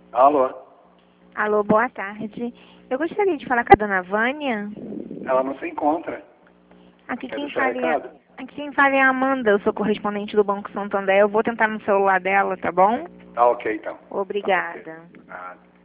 Alô? Alô, boa tarde. Eu gostaria de falar com a dona Vânia. Ela não se encontra. Aqui Quer quem deixar fala é, recado? aqui quem fala é a Amanda, eu sou correspondente do Banco Santander. Eu vou tentar no celular dela, tá bom? Tá ok, então. Obrigada. Tá ok.